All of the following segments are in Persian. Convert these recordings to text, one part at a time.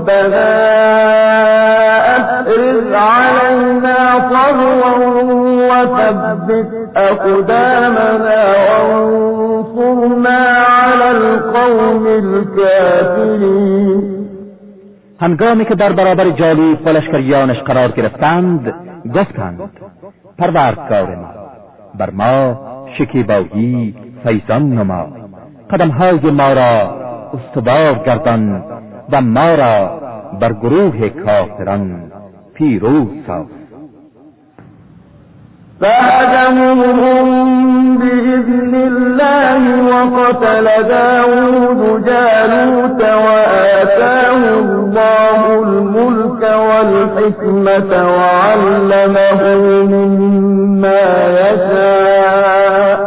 ربنا افرغ علينا صبرا وثبت اقدامنا وانصرنا على القوم الكافرین. هنگامی که در برابر جالوت و لشکریانش قرار گرفتند گفتند پروردگار ما، بر ما شکیبایی فیضان نما، قدمهای ما را استوار گردان و ما را بر گروه کافران پیروز ساز. فهزموهم بإذن الله وقتل داود جالوت وآتاه الله الملك والحكمة وعلمه مما يشاء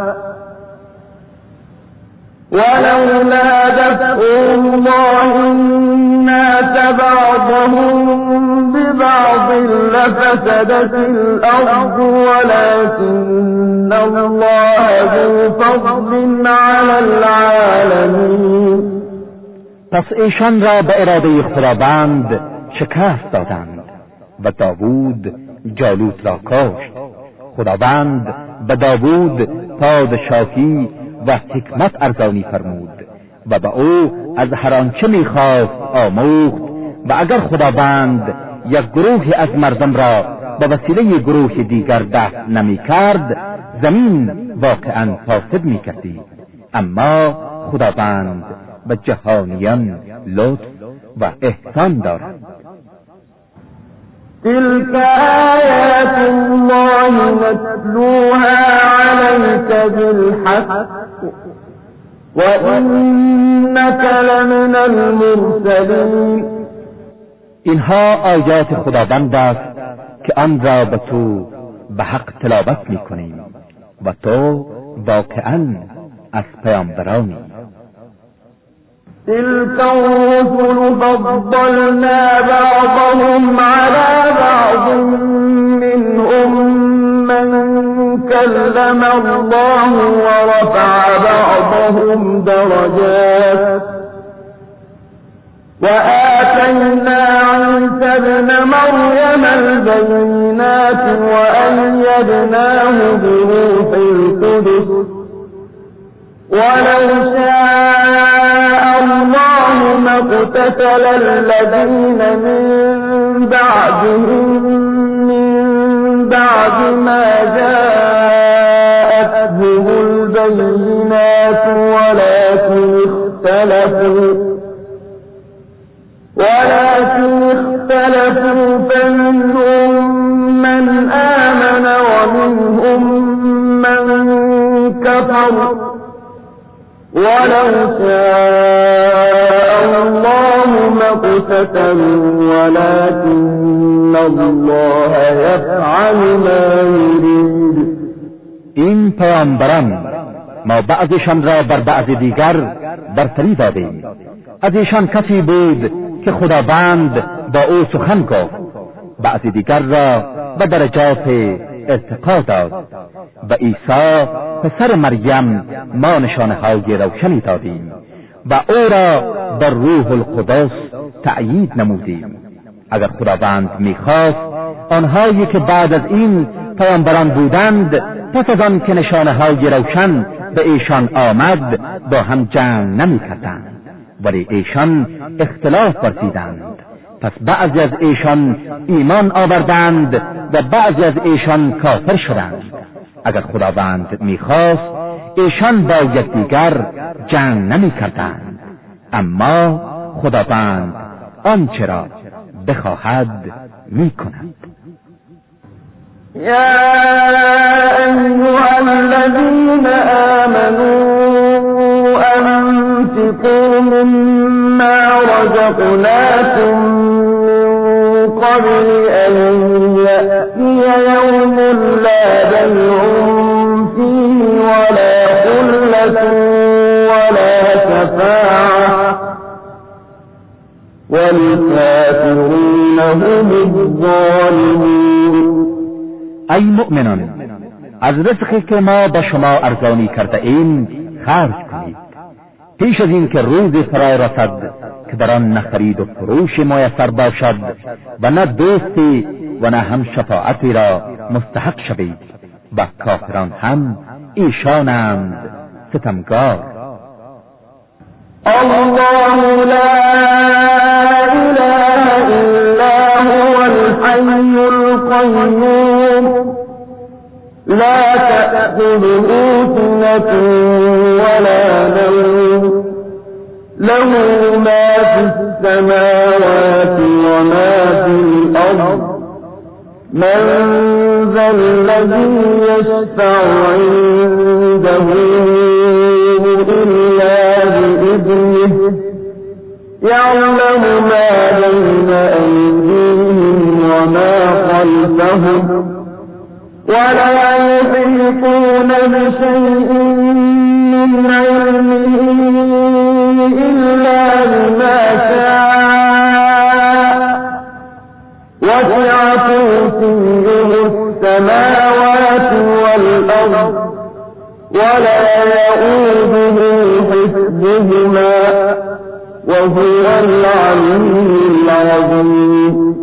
ولولا دفع الله الناس بعضهم ببعض لفسدت الأرض ولكن الله ذو فضل على العالمين. پس ایشان را به اراده خداوند شکست دادند و داوود جالوت را کشت. خداوند به داوود پادشاهی و حکمت ارزانی فرمود و به او از هر آنچه می‌خواست آموخت و اگر خداوند یک گروه از مردم را به وسیله گروه دیگر دفع نمی‌کرد زمین واقعاً فاسد می‌کردی. اما خداوند به جهانیان لطف و احسان دارد. تلك آیات الله نتلوها عليك بالحق وإنك لمن المرسلین. اینها آیات خداوند است که آن را به تو به حق تلاوت می‌کنیم و تو واقعاً از پیامبرانی. تلك الرسل فضلنا بعضهم على بعض منهم من كلم الله ورفع بعضهم درجات وآتينا عيسى ابن مريم البينات وأيدناه بروح القدس ولو شاء الله ما اقتتل الذين من بعدهم من بعد ما جاءتهم البينات ولكن اختلفوا فمنهم من آمن ومنهم من كفر ولو شاء الله ما اقتتلوا ولكن الله يفعل ما يريد. این پیامبران ما بعضشان را بر بعض دیگر برتری دادیم. از ایشان کسی بود که خداوند با او سخن گفت، بعض دیگر را به درجات ارتقا داد. و عیسی پسر مریم ما نشانه‌های روشنی دادیم و او را بر روح القدس تأیید نمودیم. اگر خداوند می‌خواست آنهایی که بعد از این پیامبران بودند پس از آن که نشانه‌های روشن به ایشان آمد با هم جنگ نمی‌کردند، ولی ایشان اختلاف ورزیدند. پس بعضی از ایشان ایمان آوردند و بعضی از ایشان کافر شدند. اگر خداوند می‌خواست ایشان با یکدیگر جنگ نمی‌کردند، اما خداوند آنچه را بخواهد می‌کند. یا ایها الذین آمنوا انفقوا مما رزقناكم من قبل ان یأتی یوم لا بیع فیه ولا خلة ولا شفاعة والکافرون هم الظالمون. ای مؤمنان، از رزقی که ما به شما ارزانی کرده ایم خرج کنید پیش از این که روز فرا رسد که در آن نه خرید و فروش میسر باشد و نه دوستی و نه هم شفاعتی را مستحق شوید و کافران هم ایشانند ستمگار. الله لا اله الا هو الحي القيوم لا تأخذه سنة ولا نوم له ما في السماوات وما في الأرض من ذا الذي يشفع عنده إلا بإذنه يعلم ما بين أيديهم وما خلفهم ولا يحيطون بشيء من علمه إلا بما شاء وسع كرسيه السماوات والأرض ولا يؤوده حفظهما وهو العلي العظيم.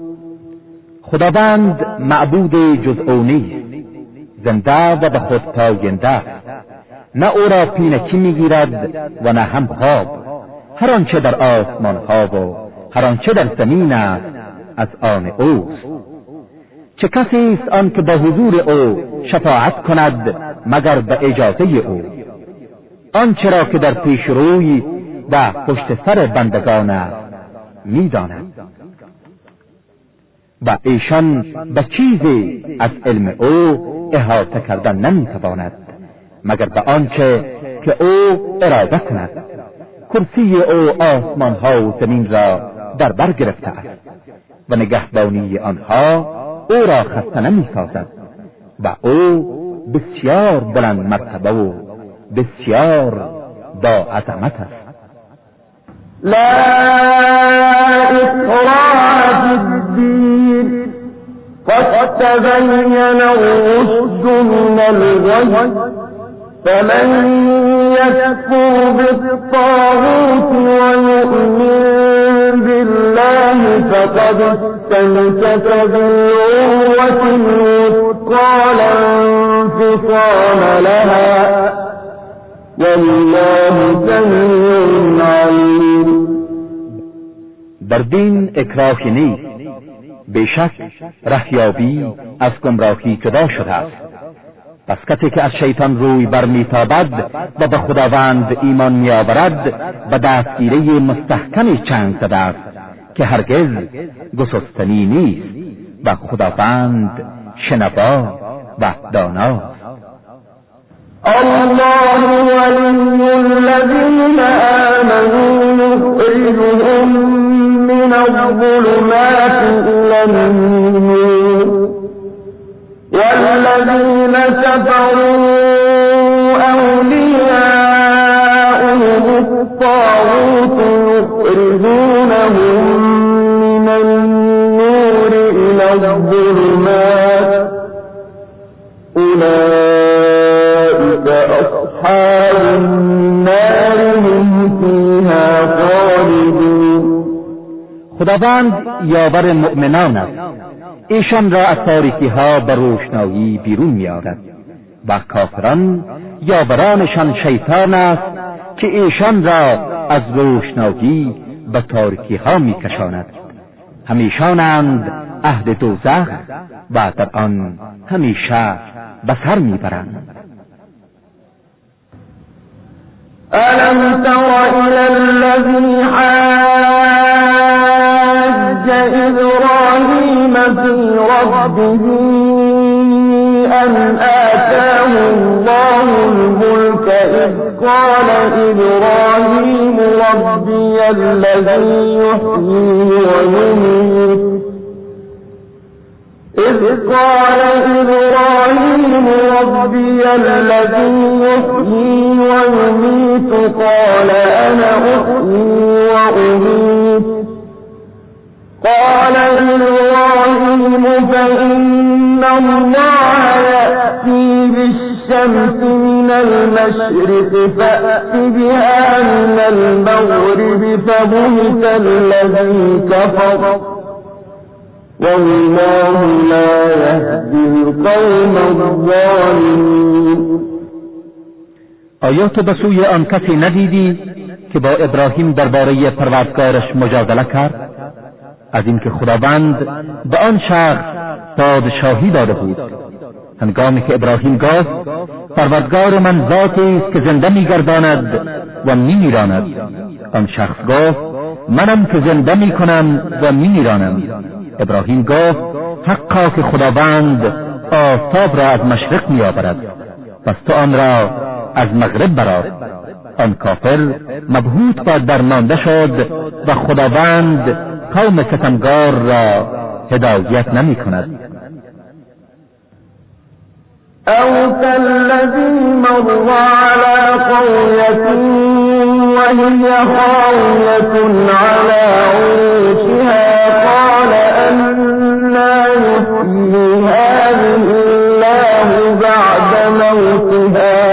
خداوند معبود جز او نیست، زنده و به خود پاینده است، نه او را پینکی میگیرد و نه هم خواب. هر آنچه در آسمان ها و هر آنچه در زمین است از آن اوست. چه کسی است آن که به حضور او شفاعت کند مگر به اجازه او؟ آنچه را که در پیش روی و پشت سر بندگان است میداند و ایشان به چیزی از علم او احاطه کردن نمیتواند مگر به آنچه که او اراده کند. کرسی او آسمان ها و زمین را در بر گرفته است و نگهبانی آنها او را خسته نمی‌سازد و او بسیار بلند مرتبه و بسیار با عظمت است. لا اکراه فی الدین قد تبین الرشد من الغی فمن یکفر بالطاغوت ویؤمن بالله فقد استمسك بالعروة الوثقى لا انفصام لها والله سمیع علیم. در دین اکراهی نیست، بیشک رهیابی از گمراهی جدا شده است. پس کسی که از شیطان روی برمیتابد و به خداوند ایمان میآورد و دستگیری مستحکمی چنگ زده است که هرگز گسستنی نیست و خداوند شنوا و داناست. الله ولي الذين آمنوا يخرجهم من الظلمات إلى النور والذين كفروا أولياؤهم الطاغوت يخرجونهم من النور إلى الظلمات أولئك أصحاب النار هم فيها خالدون. خداوند یاور مؤمنان است، ایشان را از تاریکی ها به روشنایی بیرون می‌آورد و کافران یاورانشان شیطان است که ایشان را از روشنایی به تاریکی ها می‌کشاند. همیشانند اهل دوزخ و در آن همیشه به سر میبرند. ألم تر إلى الذي حاج إبراهيم في ربه أن آتاه الله الملك إذ قال إبراهيم ربي الذي يحيي ويميت إذ قال إبراهيم ربي الذي يحيي ويميت قال أنا أحيي وأميت قال إبراهيم فإن الله يأتي بالشمس من المشرق فأت بها من المغرب فبهت الذي كفر والله لا يهدي القوم الظالمین. آیا تو به سوی آن کسی ندیدی که با ابراهیم درباره پروردگارش مجادله کرد؟ از اینکه خداوند به آن شخص پادشاهی داده بود. هنگامی که ابراهیم گفت پروردگار من ذاتی است که زنده می‌گرداند و می‌میراند، آن شخص گفت منم که زنده می‌کنم و می‌میرانم. ابراهیم گفت حقا که خداوند آفتاب را از مشرق می‌آورد، پس تو آن را از مغرب برآر. آن کافر مبهوت و درمانده شد و خداوند قوم ستمگار را هدایت نمی‌کند. أو كالذي مر على قرية وهي خاوية على عروشها قال أنى يحيي هذه الله بعد موتها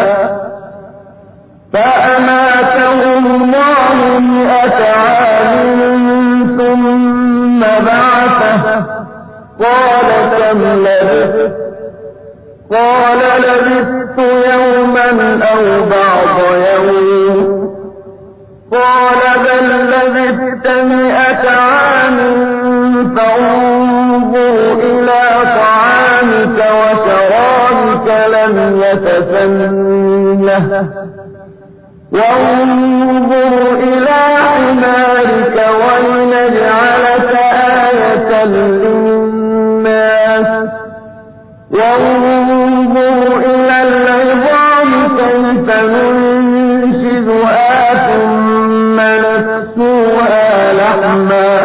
فأماته الله 100 عام ثم بعثه قال كم لبثت قال لبثت يوما أو بعض يوم قال بل لبثت 100 عام فانظر إلى طعامك وشرابك لم يتسنه وانظر إلى حمارك ولنجعلك آية للناس وانظر إلى العظام كيف ننشزها ثم نكسوها لحما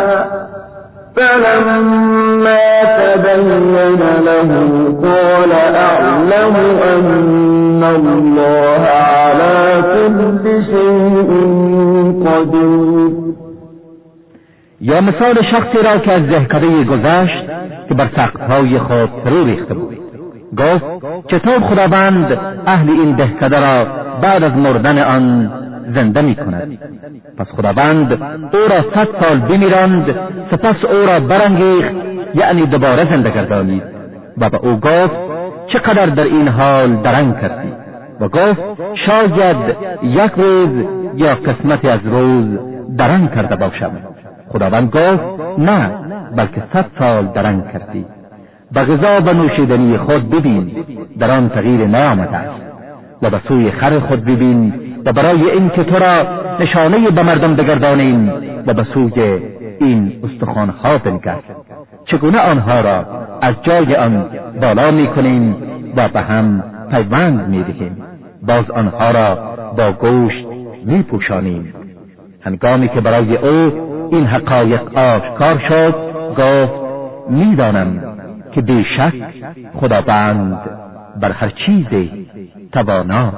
فلما تبين له قال أعلم أن الله على كل شيء قدير. یا مثال شخصی را که از دهکده گذشت که بر سقف‌های خود فرو ریخته بود. گفت چطور خداوند اهل این دهکده را بعد از مردن آن زنده می کند؟ پس خداوند او را 100 سال بمیراند، سپس او را برانگیخت، یعنی دوباره زنده گردانید. و به او گفت چقدر در این حال درنگ کردی؟ و گفت شاید 1 روز یا قسمتی از روز درنگ کرده باشم. خداوند گفت نه، بلکه 100 سال درنگ کردی. به غذا و نوشیدنی خود ببین، در آن تغییر نیامده است، و به سوی خر خود ببین و برای این که تو را نشانه به مردم بگردانیم و به سوی این استخوانها بنگر چگونه آنها را از جای آن بالا میکنیم و به هم پیوند میدهیم، باز آنها را با گوشت میپوشانیم. هنگامی که برای او این حقایق آشکار شد گفت میدانم که بیشک خداوند بر هر چیزی تواناست.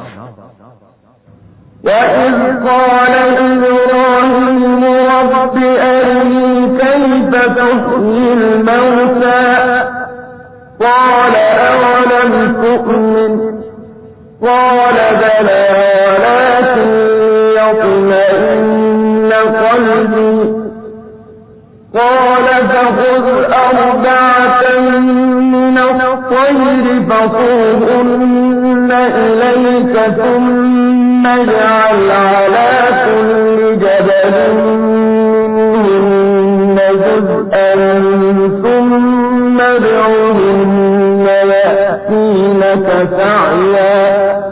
وَإِذْ قَالَ إِبْرَاهِيمُ رَبِّ أَرِنِي كَيْفَ تُحْيِي الْمَوْتَى قَالَ أَوَلَمْ تُؤْمِنْ قَالَ بَلَى وَلَكِنْ لِيَطْمَئِنَّ قَلْبِي قَالَ فَخُذْ 4 مِنَ الطَّيْرِ فَصُرْهُنَّ إِلَيْكَ ثُمَّ اجْعَلْ عَلَى كُلِّ جَبَلٍ مِّنْهُنَّ جُزْءًا ثُمَّ ادْعُهُنَّ يَأْتِينَكَ سَعْيًا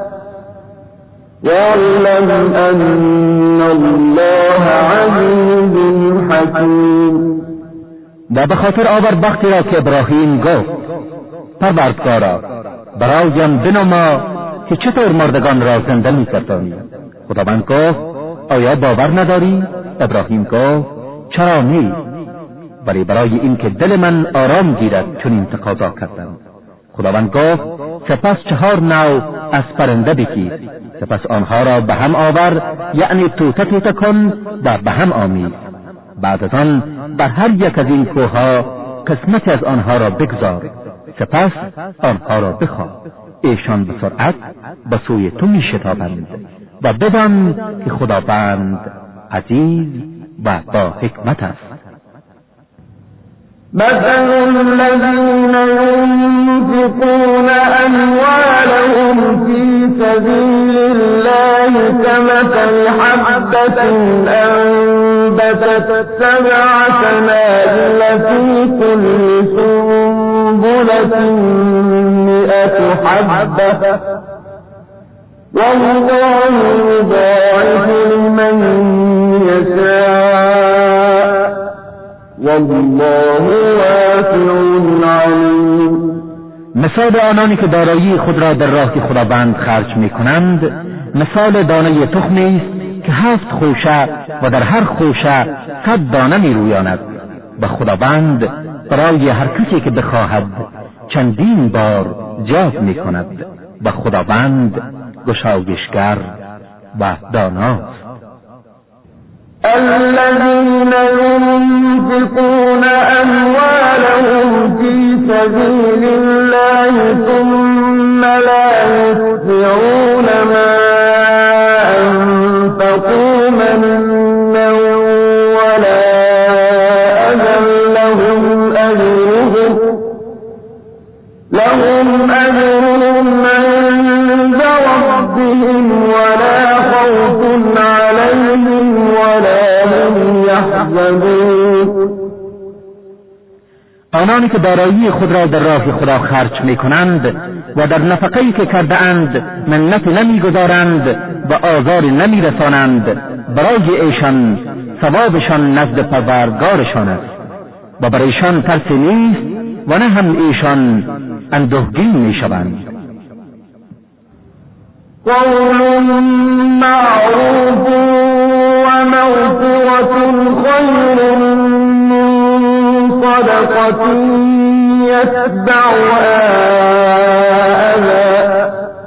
وَاعْلَمْ أَنَّ اللَّهَ عَزِيزٌ حَكِيمٌ. و به خاطر آور وقتی را که ابراهیم گفت پروردگارا برایم بنما که چطور مردگان را زنده می‌گردانی. خداوند گفت آیا باور نداری؟ ابراهیم گفت چرا نی؟ ولی برای این که دل من آرام گیرد چنین تقاضا کردم. خداوند گفت سپس 4 نوع از پرنده بگیر، سپس آنها را به هم آور، یعنی توته کن و به هم آمیز. بعد از آن بر هر یک از این کوه‌ها قسمتی از آنها را بگذار، سپس آنها را بخواه. ایشان به سرعت به سوی تو می شتابند و بدان که خداوند عزیز و با حکمت است. مثل الذين ينفقون أموالهم في سبيل الله كمثل حبة أنبتت 7 سنابل في كل سنبلة 100 حبة والله يضاعف لمن يشاء والله واسع علیم. مثال آنانی که دارایی خود را در راه خداوند خرج می کنند مثال دانه تخمی است که 7 خوشه و در هر خوشه 100 دانه می رویاند و خداوند برای هر کسی که بخواهد چندین بار جذب می کند و خداوند گشایشگر و داناست. الذين ينفقون أموالهم في سبيل الله ثم لا يتبعون ما أنفقوا منا ولا أذى لهم أجرهم عند ربهم ولا خوف عليهم ولا هم يحزنون. آنانی که دارایی خود را در راه خدا خرج می کنند و در نفقه‌ای که کرده اند منت نمی گذارند و آزار نمی رسانند برای ایشان ثوابشان نزد پروردگارشان است و برایشان ترسی نیست و نه هم ایشان اندوهگین می شوند. قول معروف و مغفرة خیر من صدقة یتبعها أذى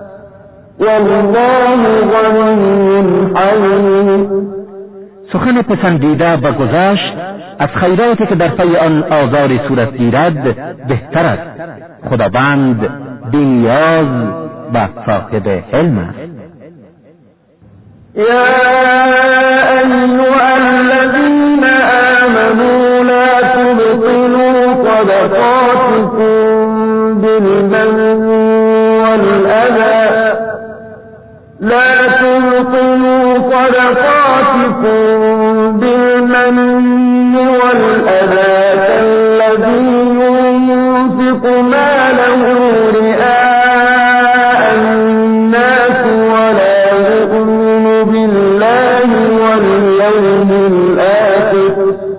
والله غنی حلیم. سخن پسندیده و گذشت از خیراتی که در پی آن آزاری صورت گیرد بهتر است. خداوند بی‌نیاز و صاحب حلم است. یا ایها الذین آمنوا لا تبطلوا صدقاتكم بالمن والأذى كالذي ينفق ماله رئاء الناس ولا يؤمن بالله واليوم الآخر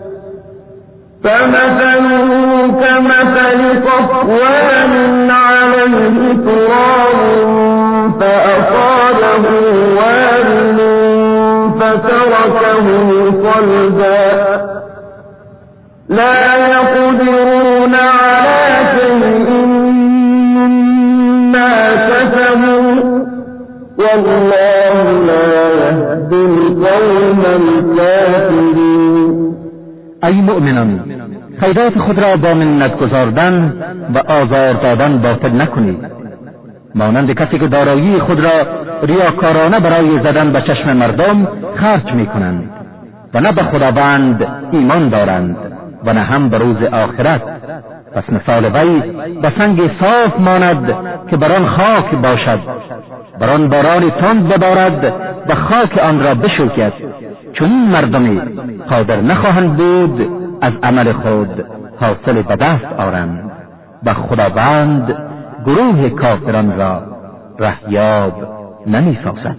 فمثله كمثل صفوان عليه تراب فأصابه وابل فتركه صلبا لا يقدرون على شيء مما كسبوا والله لا يهدي القوم الكافرين. ای مؤمنان، خیرات خود را با منت گذاردن و آزار دادن باطل نکنید، مانند کسی که دارایی خود را ریاکارانه برای زدن به چشم مردم خرج می کنند و نه به خداوند ایمان دارند و نه هم به روز آخرت. پس مثال وی به سنگ صاف ماند که بر آن خاک باشد، بر آن باران تند ببارد و خاک آن را بشوید. چون این مردمی قادر نخواهند بود از عمل خود حاصل به دست آورند و خداوند گروه کافران را رهیاب نمی سازد.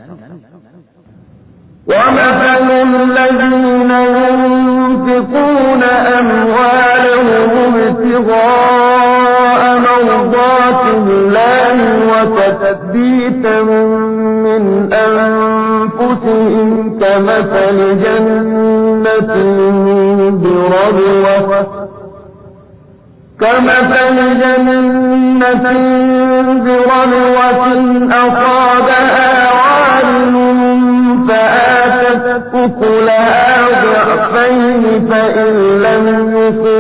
ومثل الذين ينفقون أموالهم ابتغاء مرضات الله وتثبيتا من أنفسهم كمثل جنة بربوة أصابها وابل فآتت أكلها ضعفين فإن لم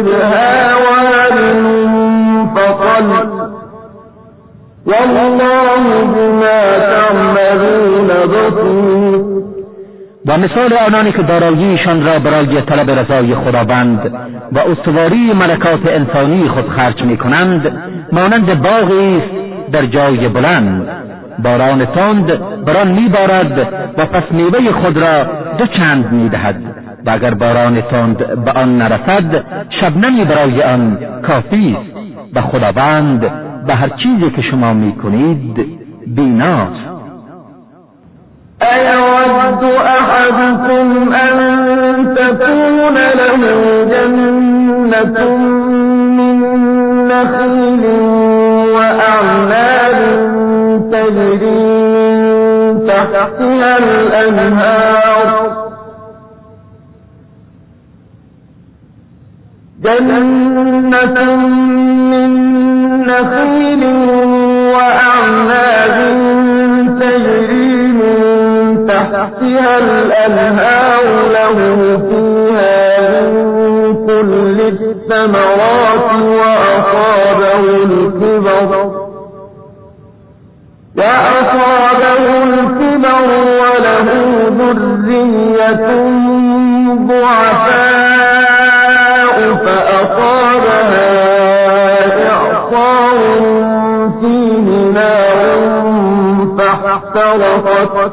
يصبها وابل فطل والله بصير. و مثال آنانی که داراییشان را برای طلب رضای خداوند و استواری ملکات انسانی خود خرج می‌کنند مانند باغی است در جای بلند، باران تند بر آن می‌بارد و پس میوه خود را دو چند می‌دهد و اگر باران تند به آن نرسد شبنمی برای آن کافی است و خداوند به هر چیزی که شما می‌کنید بیناست. أيود أحدكم أن تكون له جنة من نخيل وأعناب تجري تحتها الأنهار جنة من نخيل وأعناب تجري تحتها الأنهار له فيها من كل الثمرات وأصابه الكبر وله ذرية ضعفاء فأصابها إعصار فيه نار فاحترقت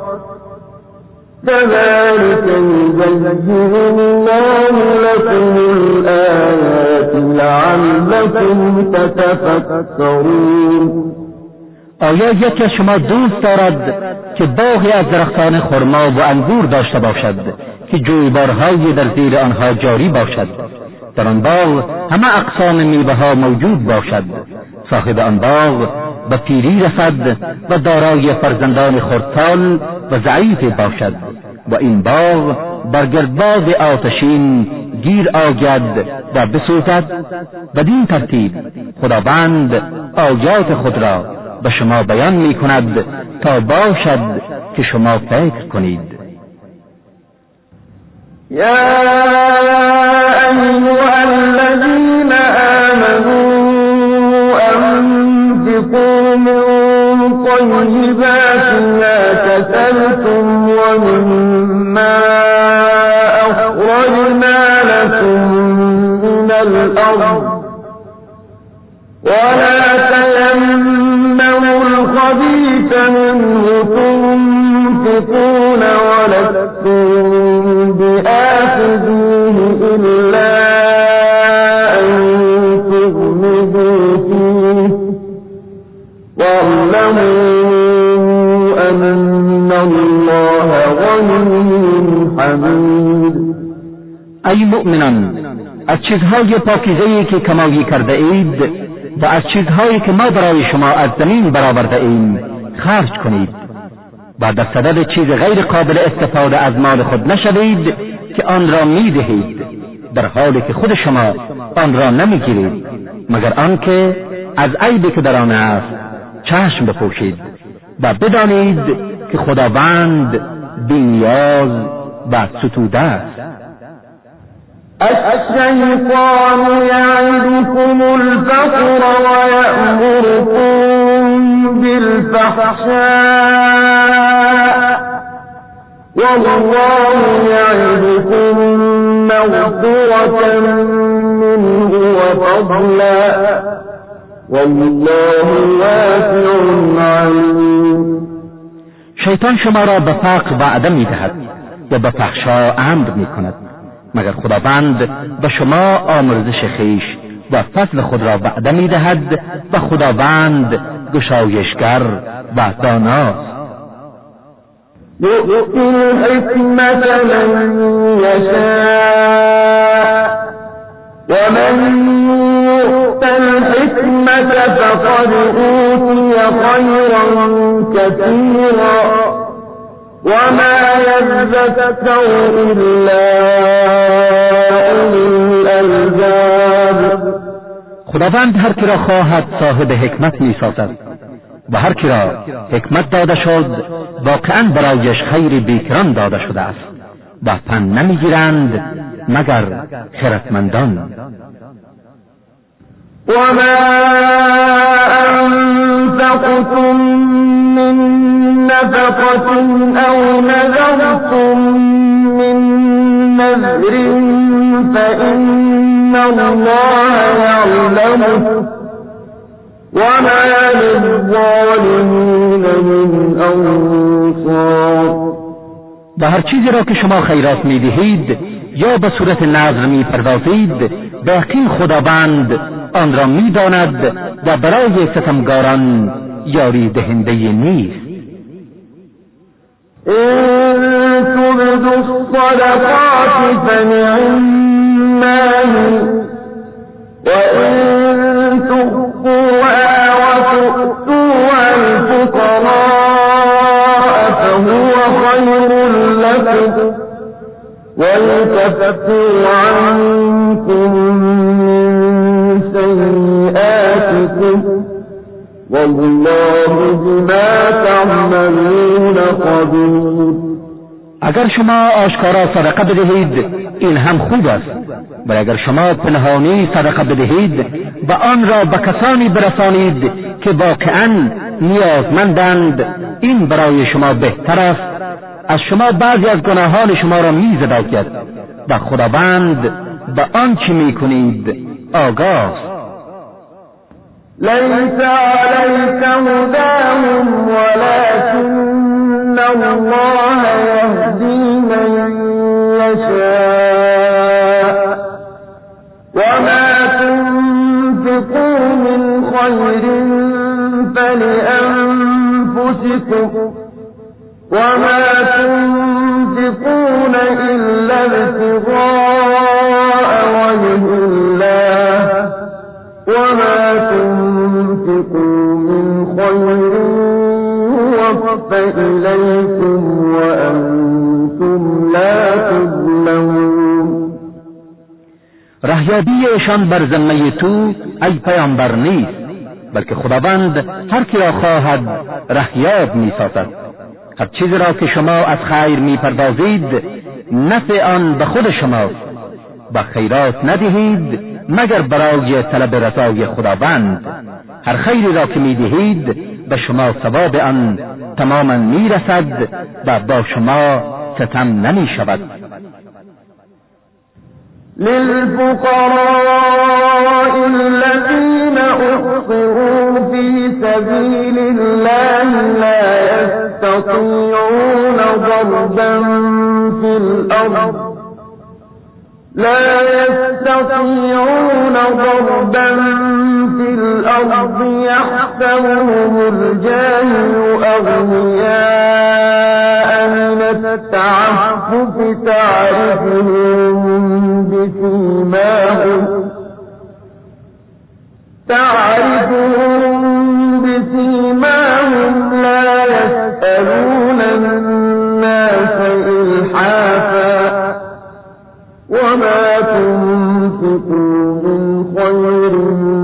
كذلك يبين الله لكم الآيات لعلكم تتفكرون. آیا یکی از شما دوست دارد که باغی از درختان خرما و انگور داشته باشد که جویبارهایی در زیر آنها جاری باشد، در آن باغ همه اقسام میوه‌ها موجود باشد، صاحب آن باغ به پیری رسد و دارای فرزندان خردسال و ضعیف باشد و این باغ بر گردباد آتشین گیر آید و بسوزد؟ بدین ترتیب خداوند آیات خود را به شما بیان می کند تا باشد که شما فکر کنید. یا ایها الذین آمنوا انفقوا من طیبات ما کسبتم ومما أخرجنا لكم من الأرض ولا تيمموا الخبيث منه تنفقون ولستم بآخذيه إلا أن تغمضوا فيه واعلموا أن الله غني حمید. ای مؤمنان، از چیزهای پاکیزه‌ای که کمایی کرده اید و از چیزهایی که ما برای شما از زمین برآورده ایم خرج کنید و در صدد چیز غیر قابل استفاده از مال خود نشوید که آن را می‌دهید در حالی که خود شما آن را نمی‌گیرید مگر آنکه از عیبی که در آن است چشم بپوشید و بدانید که خداوند بی‌نیاز و ستوده است. الشیطان یعدکم الفقر ویأمرکم بالفحشاء والله یعدکم مغفرة منه وفضلا والله واسع علیم. شیطان شما را به فقر وعده می‌دهد و به فحشا امر می‌کند مگر خداوند به شما آمرزش خویش و فضل خود را وعده می‌دهد و خداوند گشایشگر و داناست. یؤتی الحکمة من یشاء و من یؤت الحکمة فقد اوتی خیرا کثیرا وما يذكر إلا أولو الألباب. خداوند هر کی را خواهد صاحب حکمت می‌سازد و هر کی را حکمت داده شد واقعا برایش خیر بیکران داده شده است و پند نمی‌گیرند مگر خردمندان. وما أنفقتم من نفقة صدقة أو نذرتم من نذر فإن الله يعلمه وما للظالمین من انصار. و هر چیزی را که شما خیرات می دهید یا به صورت نذر می پردازید به یقین خداوند آن را می داند و برای ستمگاران یاری دهنده نیست. إن تبدوا الصدقات فنعما هي وإن تخفوها وتؤتوها الفقراء فهو خير لكم ويكفر عنكم من سيئاتكم والله بما تعملون خبیر. اگر شما آشکارا صدقه بدهید این هم خوب است، و اگر شما پنهانی صدقه بدهید و آن را به کسانی برسانید که واقعاً نیازمندند این برای شما بهتر است. از شما بعضی از گناهان شما را می‌زداید و خداوند به آنچه می‌کنید آگاه. ليس عليك هداهم ولكن الله يهدي من يشاء وما تنفقوا من خير فلأنفسكم وما تنفقون إلا ابتغاء وجه الله وما تنفقوا من خير يوفى إليكم وأنتم لا تظلمون. رهیابیشان بر ذمه تو ای پیامبر نیست، بلکه خداوند هر کی را خواهد رهیاب می‌سازد. هر چیزی را که شما از خیر می‌پردازید نفع آن به خود شماست و خیرات ندهید مگر برای طلب رضای خداوند. هر خیری را که می‌دهید به شما ثواب آن تماما می‌رسد و با شما ستم نمی‌شود. للفقراء الذين أحصروا في سبيل الله لا يستطيعون ضربا في الأرض يحسبهم الجاهل أغنياء من التعفف تعرفهم بسيماهم لا يسألون الناس إلحافا وما تنفقوا من خير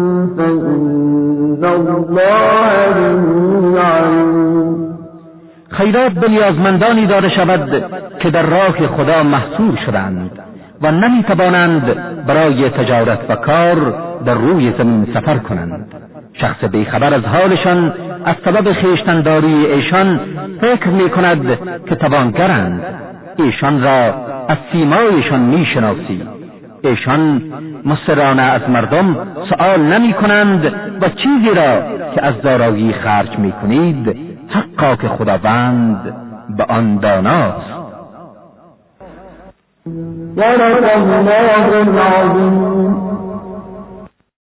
فإن الله به عليم. خیرات به نیازمندانی داده شود که در راه خدا محصور شدند و نمیتوانند برای تجارت و کار در روی زمین سفر کنند. شخص بیخبر از حالشان از سبب خویشتنداری ایشان فکر میکند که توانگرند. ایشان را از سیمایشان میشناسی. ایشان مصرانه از مردم سؤال نمی کنند و چیزی را که از دارایی خرج می کنید حقا که خداوند به آن داناست. صدق الله العظیم.